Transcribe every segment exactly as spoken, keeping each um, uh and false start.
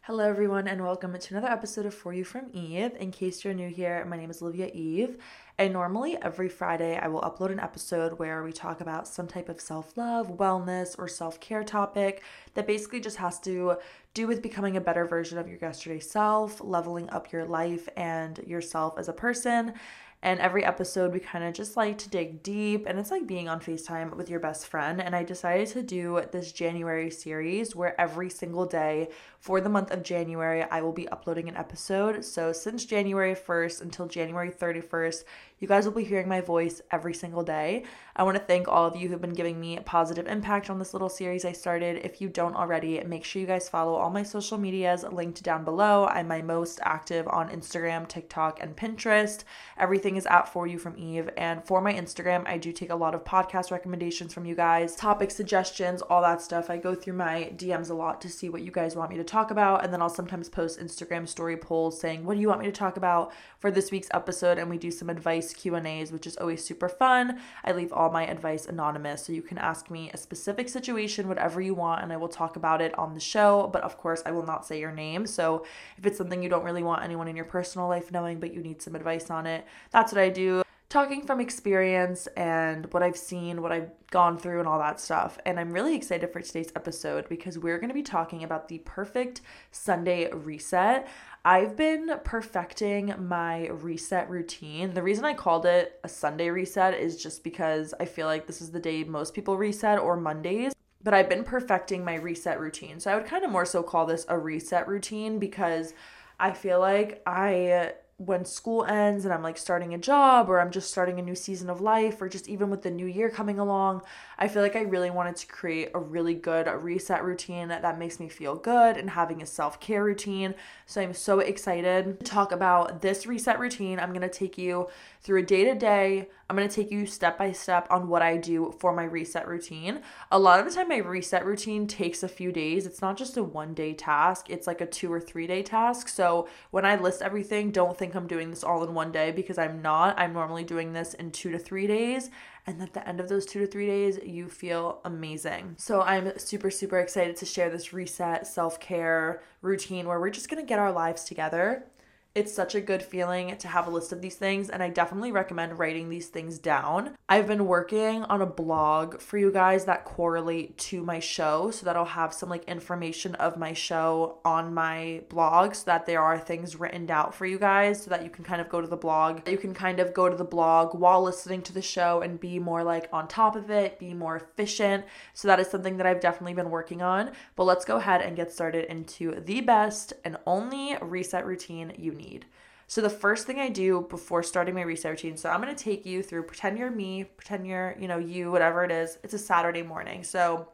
Hello, everyone, and welcome to another episode of For You from Eve. In case you're new here, my name is Olivia Eve, and normally every Friday I will upload an episode where we talk about some type of self-love, wellness, or self-care topic that basically just has to do with becoming a better version of your yesterday self, leveling up your life and yourself as a person. And every episode, we kind of just like to dig deep, and it's like being on FaceTime with your best friend. And I decided to do this January series where every single day for the month of January, I will be uploading an episode. So since January first until January thirty-first, you guys will be hearing my voice every single day. I want to thank all of you who've been giving me a positive impact on this little series I started. If you don't already, make sure you guys follow all my social medias linked down below. I'm my most active on Instagram, TikTok, and Pinterest. Everything is at For You from Eve. And for my Instagram, I do take a lot of podcast recommendations from you guys, topic suggestions, all that stuff. I go through my D Ms a lot to see what you guys want me to talk about. And then I'll sometimes post Instagram story polls saying, what do you want me to talk about for this week's episode? And we do some advice Q and A's, which is always super fun. I leave all my advice anonymous, so you can ask me a specific situation, whatever you want, and I will talk about it on the show. But of course, I will not say your name. So if it's something you don't really want anyone in your personal life knowing, but you need some advice on it, that's what I do. Talking from experience and what I've seen, what I've gone through, and all that stuff. And I'm really excited for today's episode because we're going to be talking about the perfect Sunday reset. I've been perfecting my reset routine. The reason I called it a Sunday reset is just because I feel like this is the day most people reset, or Mondays. But I've been perfecting my reset routine. So I would kind of more so call this a reset routine because I feel like I... when school ends and I'm like starting a job, or I'm just starting a new season of life, or just even with the new year coming along, I feel like I really wanted to create a really good reset routine that makes me feel good and having a self-care routine. So I'm so excited to talk about this reset routine. I'm going to take you through a day-to-day. I'm going to take you step by step on what I do for my reset routine. A lot of the time, my reset routine takes a few days. It's not just a one-day task. It's like a two or three-day task. So when I list everything, don't think I'm doing this all in one day, because I'm not. I'm normally doing this in two to three days. And at the end of those two to three days, you feel amazing. So I'm super, super excited to share this reset self-care routine where we're just going to get our lives together. It's such a good feeling to have a list of these things, and I definitely recommend writing these things down. I've been working on a blog for you guys that correlate to my show, so that I'll have some like information of my show on my blog, so that there are things written out for you guys, so that you can kind of go to the blog. You can kind of go to the blog while listening to the show and be more like on top of it, be more efficient. So that is something that I've definitely been working on. But let's go ahead and get started into the best and only reset routine you need. So the first thing I do before starting my reset routine, so I'm going to take you through, pretend you're me, pretend you're, you know, you, whatever it is. It's a Saturday morning. So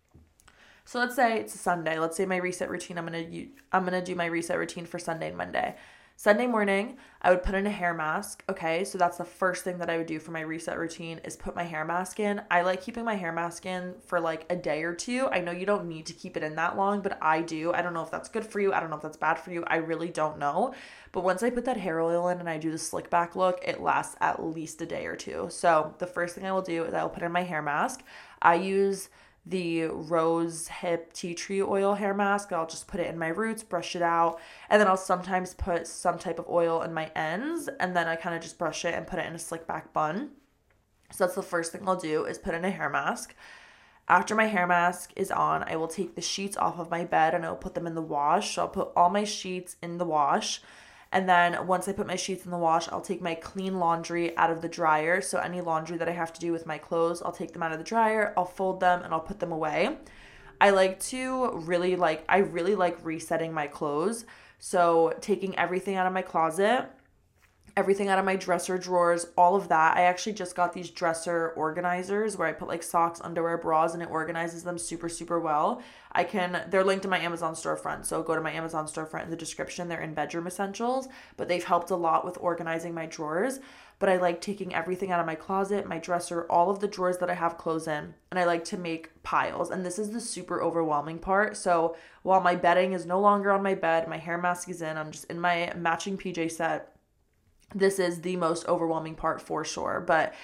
so let's say it's a Sunday. Let's say my reset routine, I'm going to I'm going to do my reset routine for Sunday and Monday. Sunday morning, I would put in a hair mask. Okay, so that's the first thing that I would do for my reset routine, is put my hair mask in. I like keeping my hair mask in for like a day or two. I know you don't need to keep it in that long, but I do. I don't know if that's good for you. I don't know if that's bad for you. I really don't know. But once I put that hair oil in and I do the slick back look, it lasts at least a day or two. So the first thing I will do is I will put in my hair mask. I use the rose hip tea tree oil hair mask. I'll just put it in my roots, brush it out, and then I'll sometimes put some type of oil in my ends, and then I kind of just brush it and put it in a slick back bun. So that's the first thing I'll do, is put in a hair mask. After my hair mask is on, I will take the sheets off of my bed and I'll put them in the wash. So I'll put all my sheets in the wash. And then once I put my sheets in the wash, I'll take my clean laundry out of the dryer. So any laundry that I have to do with my clothes, I'll take them out of the dryer, I'll fold them, and I'll put them away. I like to really like, I really like resetting my clothes. So taking everything out of my closet, everything out of my dresser drawers, all of that. I actually just got these dresser organizers where I put like socks, underwear, bras, and it organizes them super, super well. I can, they're linked to my Amazon storefront. So go to my Amazon storefront in the description. They're in bedroom essentials, but they've helped a lot with organizing my drawers. But I like taking everything out of my closet, my dresser, all of the drawers that I have clothes in, and I like to make piles. And this is the super overwhelming part. So while my bedding is no longer on my bed, my hair mask is in, I'm just in my matching P J set. This is the most overwhelming part for sure. But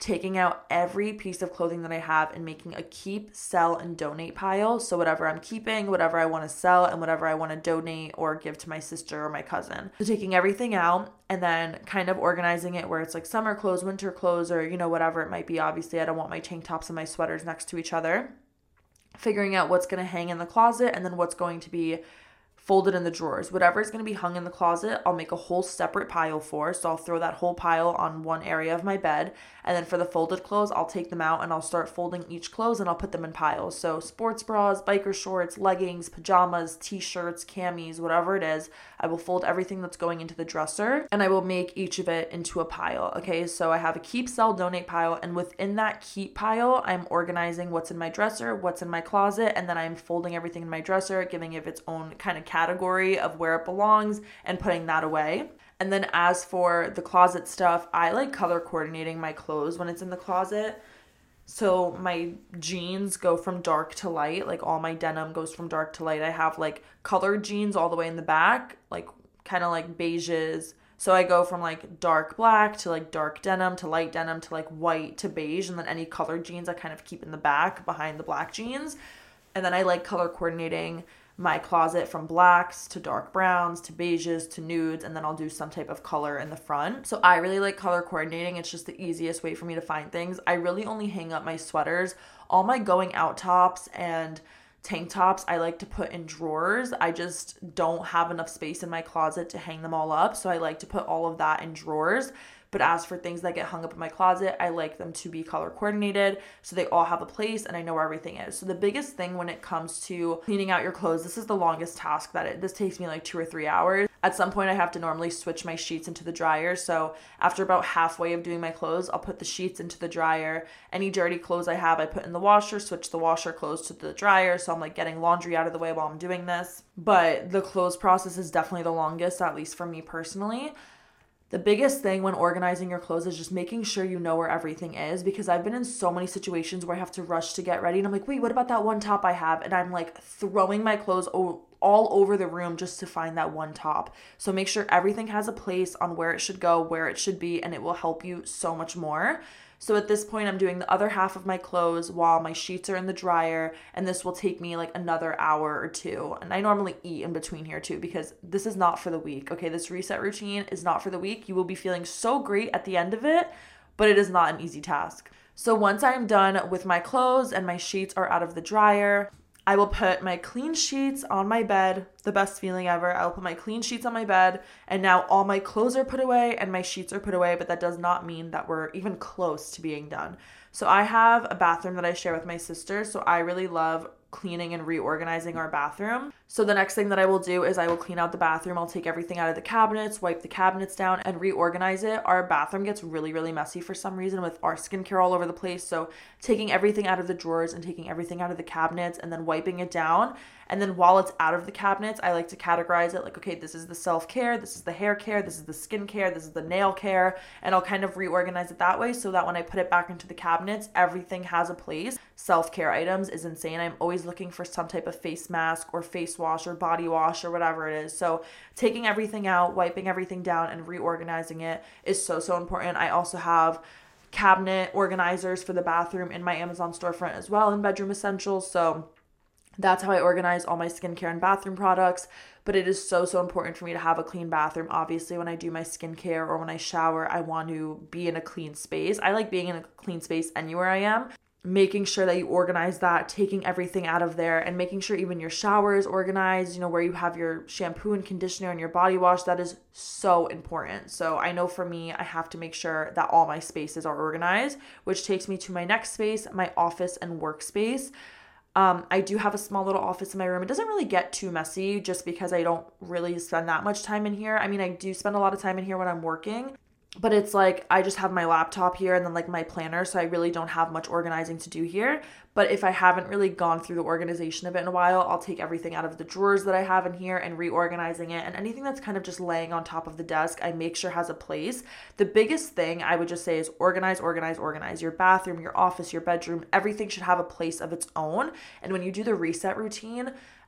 taking out every piece of clothing that I have and making a keep, sell, and donate pile. So whatever I'm keeping, whatever I want to sell, and whatever I want to donate or give to my sister or my cousin. So taking everything out and then kind of organizing it where it's like summer clothes, winter clothes, or, you know, whatever it might be. Obviously, I don't want my tank tops and my sweaters next to each other. Figuring out what's going to hang in the closet and then what's going to be folded in the drawers. Whatever is going to be hung in the closet, I'll make a whole separate pile for. So I'll throw that whole pile on one area of my bed. And then for the folded clothes, I'll take them out and I'll start folding each clothes and I'll put them in piles. So sports bras, biker shorts, leggings, pajamas, t-shirts, camis, whatever it is, I will fold everything that's going into the dresser and I will make each of it into a pile. Okay, so I have a keep, sell, donate pile, and within that keep pile, I'm organizing what's in my dresser, what's in my closet, and then I'm folding everything in my dresser, giving it its own kind of category of where it belongs and putting that away. And then as for the closet stuff, I like color coordinating my clothes when it's in the closet. So my jeans go from dark to light, like all my denim goes from dark to light. I have like colored jeans all the way in the back, like kind of like beiges. So I go from like dark black to like dark denim to light denim to like white to beige. And then any colored jeans I kind of keep in the back behind the black jeans. And then I like color coordinating my closet from blacks to dark browns to beiges to nudes, and then I'll do some type of color in the front. So I really like color coordinating. It's just the easiest way for me to find things. I really only hang up my sweaters. All my going out tops and tank tops I like to put in drawers. I just don't have enough space in my closet to hang them all up, so I like to put all of that in drawers. But as for things that get hung up in my closet, I like them to be color coordinated so they all have a place and I know where everything is. So the biggest thing when it comes to cleaning out your clothes, this is the longest task that it, this takes me like two or three hours. At some point I have to normally switch my sheets into the dryer. So after about halfway of doing my clothes, I'll put the sheets into the dryer. Any dirty clothes I have, I put in the washer, switch the washer clothes to the dryer. So I'm like getting laundry out of the way while I'm doing this. But the clothes process is definitely the longest, at least for me personally. The biggest thing when organizing your clothes is just making sure you know where everything is, because I've been in so many situations where I have to rush to get ready and I'm like, wait, what about that one top I have? And I'm like throwing my clothes o- all over the room just to find that one top. So make sure everything has a place on where it should go, where it should be, and it will help you so much more. So at this point, I'm doing the other half of my clothes while my sheets are in the dryer, and this will take me like another hour or two. And I normally eat in between here too, because this is not for the week. Okay, this reset routine is not for the week. You will be feeling so great at the end of it, but it is not an easy task. So once I'm done with my clothes and my sheets are out of the dryer, I will put my clean sheets on my bed, the best feeling ever. I'll put my clean sheets on my bed, and now all my clothes are put away and my sheets are put away, but that does not mean that we're even close to being done. So I have a bathroom that I share with my sister, so I really love cleaning and reorganizing our bathroom. So the next thing that I will do is I will clean out the bathroom. I'll take everything out of the cabinets, wipe the cabinets down, and reorganize it. Our bathroom gets really, really messy for some reason with our skincare all over the place. So taking everything out of the drawers and taking everything out of the cabinets and then wiping it down. And then while it's out of the cabinets, I like to categorize it like, okay, this is the self-care, this is the hair care, this is the skincare, this is the nail care. And I'll kind of reorganize it that way so that when I put it back into the cabinets, everything has a place. Self-care items is insane. I'm always looking for some type of face mask or face wash or body wash or whatever it is. So taking everything out, wiping everything down, and reorganizing it is so, so important. I also have cabinet organizers for the bathroom in my Amazon storefront as well in Bedroom Essentials. So that's how I organize all my skincare and bathroom products. But it is so, so important for me to have a clean bathroom. Obviously, when I do my skincare or when I shower, I want to be in a clean space. I like being in a clean space anywhere I am. Making sure that you organize that, taking everything out of there, and making sure even your shower is organized, you know, where you have your shampoo and conditioner and your body wash. That is so important. So I know for me, I have to make sure that all my spaces are organized, which takes me to my next space, my office and workspace. Um, I do have a small little office in my room. It doesn't really get too messy just because I don't really spend that much time in here. I mean, I do spend a lot of time in here when I'm working, but it's like I just have my laptop here and then like my planner, so I really don't have much organizing to do here. But if I haven't really gone through the organization of it in a while, I'll take everything out of the drawers that I have in here and reorganizing it. And anything that's kind of just laying on top of the desk, I make sure has a place. The biggest thing I would just say is organize, organize, organize. Your bathroom, your office, your bedroom, everything should have a place of its own. And when you do the reset routine,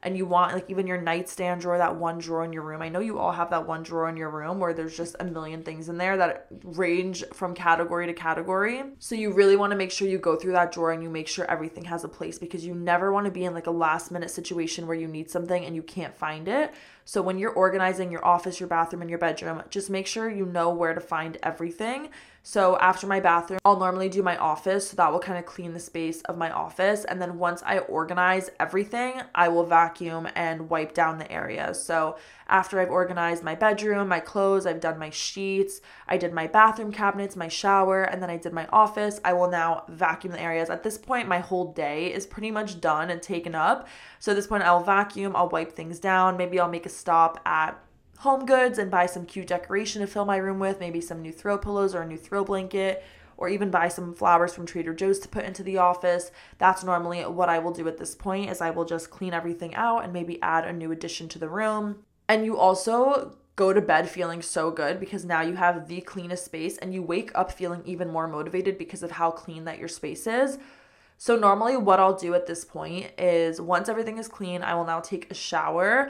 and you want like even your nightstand drawer, that one drawer in your room. I know you all have that one drawer in your room where there's just a million things in there that range from category to category. So you really want to make sure you go through that drawer and you make sure everything has a place, because you never want to be in like a last minute situation where you need something and you can't find it. So when you're organizing your office, your bathroom, and your bedroom, just make sure you know where to find everything. So after my bathroom, I'll normally do my office. So that will kind of clean the space of my office. And then once I organize everything, I will vacuum and wipe down the areas. So after I've organized my bedroom, my clothes, I've done my sheets, I did my bathroom cabinets, my shower, and then I did my office, I will now vacuum the areas. At this point, my whole day is pretty much done and taken up. So at this point, I'll vacuum, I'll wipe things down. Maybe I'll make a stop at Home Goods and buy some cute decoration to fill my room with, maybe some new throw pillows or a new throw blanket, or even buy some flowers from Trader Joe's to put into the office. That's normally what I will do at this point, is I will just clean everything out and maybe add a new addition to the room. And you also go to bed feeling so good because now you have the cleanest space, and you wake up feeling even more motivated because of how clean that your space is. So normally what I'll do at this point is, once everything is clean, I will now take a shower.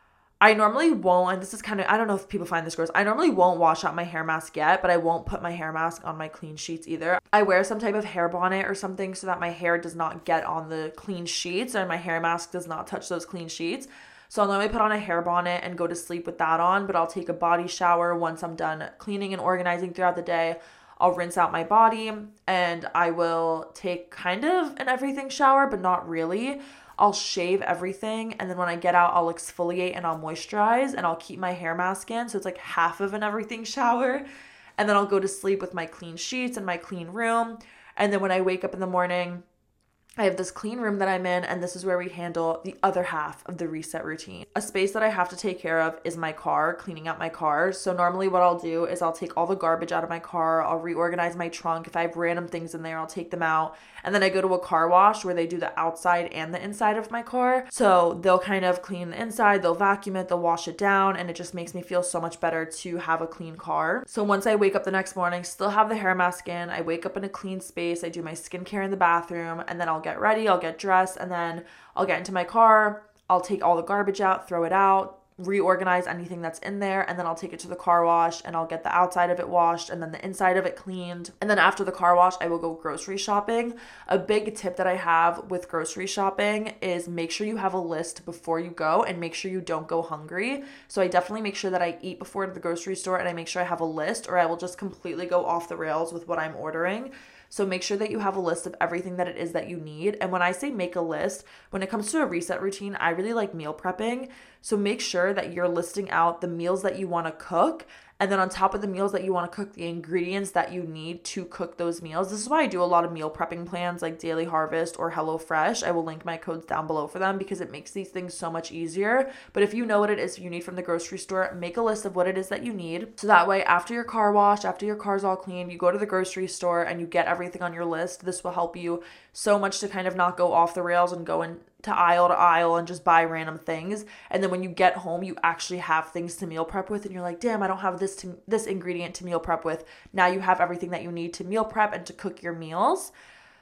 I normally won't, and this is kind of, I don't know if people find this gross, I normally won't wash out my hair mask yet, but I won't put my hair mask on my clean sheets either. I wear some type of hair bonnet or something so that my hair does not get on the clean sheets and my hair mask does not touch those clean sheets. So I'll normally put on a hair bonnet and go to sleep with that on, but I'll take a body shower once I'm done cleaning and organizing throughout the day. I'll rinse out my body, and I will take kind of an everything shower, but not really. I'll shave everything, and then when I get out, I'll exfoliate and I'll moisturize, and I'll keep my hair mask in, so it's like half of an everything shower. And then I'll go to sleep with my clean sheets and my clean room. And then when I wake up in the morning, I have this clean room that I'm in, and this is where we handle the other half of the reset routine. A space that I have to take care of is my car, cleaning out my car. So normally what I'll do is I'll take all the garbage out of my car, I'll reorganize my trunk. If I have random things in there, I'll take them out. And then I go to a car wash where they do the outside and the inside of my car. So they'll kind of clean the inside, they'll vacuum it, they'll wash it down, and it just makes me feel so much better to have a clean car. So once I wake up the next morning, still have the hair mask in, I wake up in a clean space, I do my skincare in the bathroom, and then I'll get ready, I'll get dressed, and then I'll get into my car, I'll take all the garbage out, throw it out, reorganize anything that's in there, and then I'll take it to the car wash and I'll get the outside of it washed and then the inside of it cleaned. And then after the car wash, I will go grocery shopping. A big tip that I have with grocery shopping is make sure you have a list before you go and make sure you don't go hungry. So I definitely make sure that I eat before the grocery store, and I make sure I have a list, or I will just completely go off the rails with what I'm ordering. So make sure that you have a list of everything that it is that you need. And when I say make a list, when it comes to a reset routine, I really like meal prepping. So make sure that you're listing out the meals that you want to cook. And then on top of the meals that you want to cook, the ingredients that you need to cook those meals. This is why I do a lot of meal prepping plans like Daily Harvest or HelloFresh. I will link my codes down below for them because it makes these things so much easier. But if you know what it is you need from the grocery store, make a list of what it is that you need. So that way, after your car wash, after your car's all clean, you go to the grocery store and you get everything on your list. This will help you so much to kind of not go off the rails and go in to aisle to aisle and just buy random things. And then when you get home, you actually have things to meal prep with, and you're like, damn, I don't have this to, this ingredient to meal prep with. Now you have everything that you need to meal prep and to cook your meals.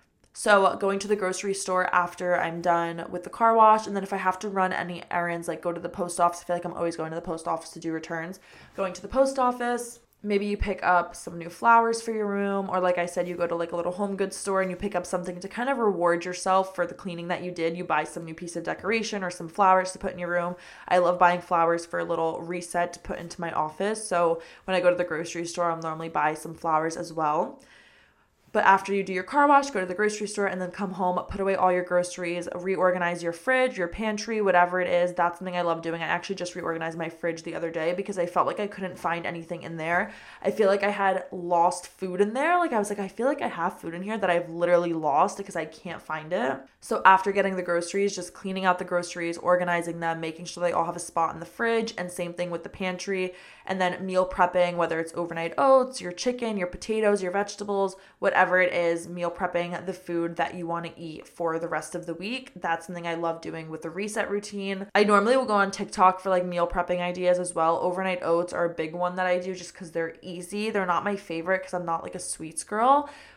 So going to the grocery store after I'm done with the car wash, and then if I have to run any errands, like go to the post office, I feel like I'm always going to the post office to do returns. Going to the post office, maybe you pick up some new flowers for your room, or like I said, you go to like a little home goods store and you pick up something to kind of reward yourself for the cleaning that you did. You buy some new piece of decoration or some flowers to put in your room. I love buying flowers for a little reset to put into my office. So when I go to the grocery store, I'll normally buy some flowers as well. But after you do your car wash, go to the grocery store and then come home, put away all your groceries, reorganize your fridge, your pantry, whatever it is. That's something I love doing. I actually just reorganized my fridge the other day because I felt like I couldn't find anything in there. I feel like I had lost food in there. Like I was like, I feel like I have food in here that I've literally lost because I can't find it. So after getting the groceries, just cleaning out the groceries, organizing them, making sure they all have a spot in the fridge, and same thing with the pantry. And then meal prepping, whether it's overnight oats, your chicken, your potatoes, your vegetables, whatever it is, meal prepping the food that you want to eat for the rest of the week. That's something I love doing with the reset routine. I normally will go on TikTok for like meal prepping ideas as well. Overnight oats are a big one that I do just because they're easy. They're not my favorite because I'm not like a sweets girl,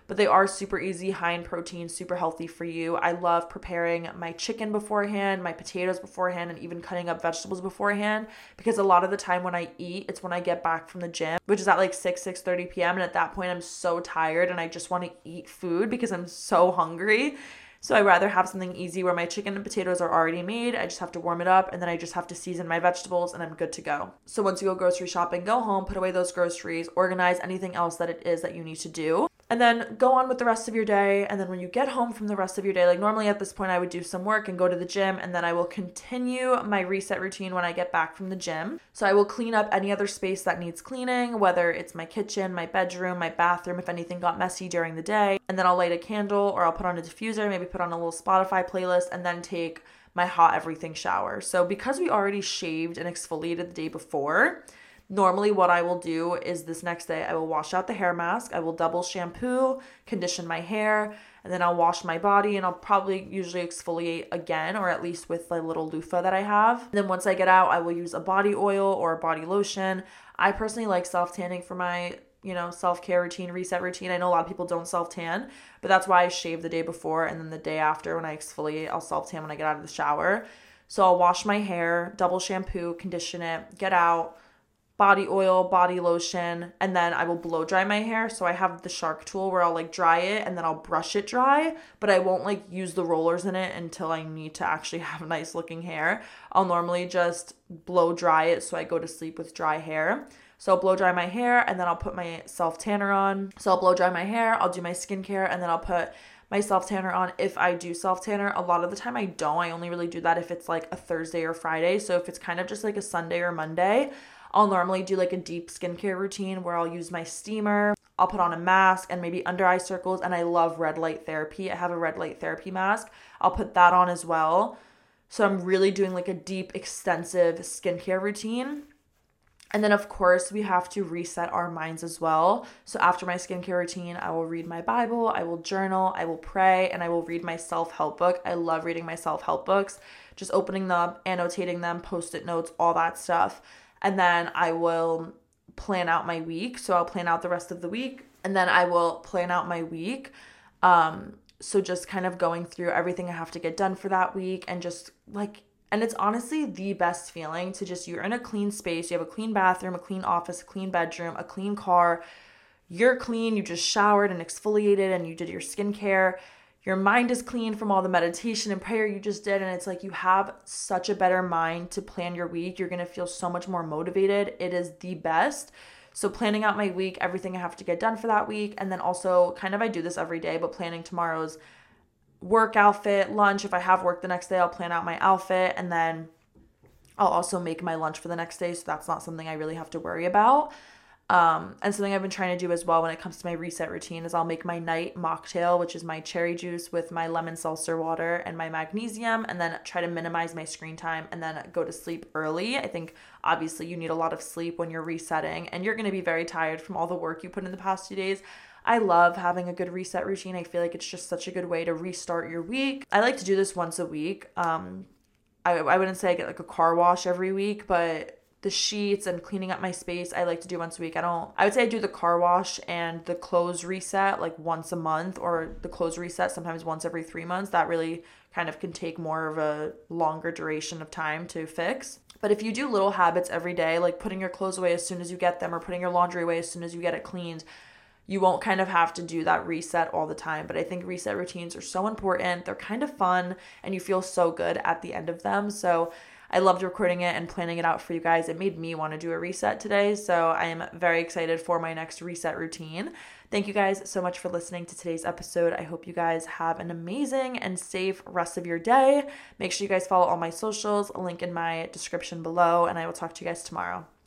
but they are super easy, high in protein, super healthy for you. I love preparing my chicken beforehand, my potatoes beforehand, and even cutting up vegetables beforehand, because a lot of the time when I eat, it's when I get back from the gym, which is at like six, six thirty p.m. And at that point, I'm so tired and I just want to eat food because I'm so hungry. So I'd rather have something easy where my chicken and potatoes are already made. I just have to warm it up and then I just have to season my vegetables and I'm good to go. So once you go grocery shopping, go home, put away those groceries, organize anything else that it is that you need to do. And then go on with the rest of your day. And then when you get home from the rest of your day, like normally at this point I would do some work and go to the gym, and then I will continue my reset routine when I get back from the gym. So I will clean up any other space that needs cleaning, whether it's my kitchen, my bedroom, my bathroom, if anything got messy during the day. And then I'll light a candle or I'll put on a diffuser, maybe put on a little Spotify playlist, and then take my hot everything shower. So because we already shaved and exfoliated the day before, normally what I will do is this next day, I will wash out the hair mask. I will double shampoo, condition my hair, and then I'll wash my body, and I'll probably usually exfoliate again, or at least with the little loofah that I have. And then once I get out, I will use a body oil or a body lotion. I personally like self-tanning for my, you know, self-care routine, reset routine. I know a lot of people don't self-tan, but that's why I shave the day before, and then the day after when I exfoliate, I'll self-tan when I get out of the shower. So I'll wash my hair, double shampoo, condition it, get out, body oil, body lotion, and then I will blow dry my hair. So I have the Shark tool where I'll like dry it and then I'll brush it dry, but I won't like use the rollers in it until I need to actually have nice looking hair. I'll normally just blow dry it so I go to sleep with dry hair. So I'll blow dry my hair and then I'll put my self tanner on. So I'll blow dry my hair, I'll do my skincare, and then I'll put my self tanner on if I do self tanner. A lot of the time I don't. I only really do that if it's like a Thursday or Friday. So if it's kind of just like a Sunday or Monday, I'll normally do like a deep skincare routine where I'll use my steamer, I'll put on a mask and maybe under eye circles, and I love red light therapy. I have a red light therapy mask. I'll put that on as well. So I'm really doing like a deep, extensive skincare routine. And then of course we have to reset our minds as well. So after my skincare routine, I will read my Bible, I will journal, I will pray, and I will read my self-help book. I love reading my self-help books, just opening them, annotating them, post-it notes, all that stuff. And then I will plan out my week. So I'll plan out the rest of the week, and then I will plan out my week. Um, so just kind of going through everything I have to get done for that week, and just like, and it's honestly the best feeling to just, you're in a clean space, you have a clean bathroom, a clean office, a clean bedroom, a clean car, you're clean, you just showered and exfoliated and you did your skincare. Your mind is clean from all the meditation and prayer you just did. And it's like you have such a better mind to plan your week. You're going to feel so much more motivated. It is the best. So planning out my week, everything I have to get done for that week. And then also kind of, I do this every day, but planning tomorrow's work outfit, lunch. If I have work the next day, I'll plan out my outfit. And then I'll also make my lunch for the next day. So that's not something I really have to worry about. Um, and something I've been trying to do as well when it comes to my reset routine is I'll make my night mocktail, which is my cherry juice with my lemon seltzer water and my magnesium, and then try to minimize my screen time and then go to sleep early. I think obviously you need a lot of sleep when you're resetting, and you're going to be very tired from all the work you put in the past few days. I love having a good reset routine. I feel like it's just such a good way to restart your week. I like to do this once a week. Um, I, I wouldn't say I get like a car wash every week, but the sheets and cleaning up my space, I like to do once a week. I don't, I would say I do the car wash and the clothes reset like once a month, or the clothes reset sometimes once every three months. That really kind of can take more of a longer duration of time to fix. But if you do little habits every day, like putting your clothes away as soon as you get them, or putting your laundry away as soon as you get it cleaned, you won't kind of have to do that reset all the time. But I think reset routines are so important. They're kind of fun and you feel so good at the end of them. So I loved recording it and planning it out for you guys. It made me want to do a reset today. So I am very excited for my next reset routine. Thank you guys so much for listening to today's episode. I hope you guys have an amazing and safe rest of your day. Make sure you guys follow all my socials, link in my description below, and I will talk to you guys tomorrow.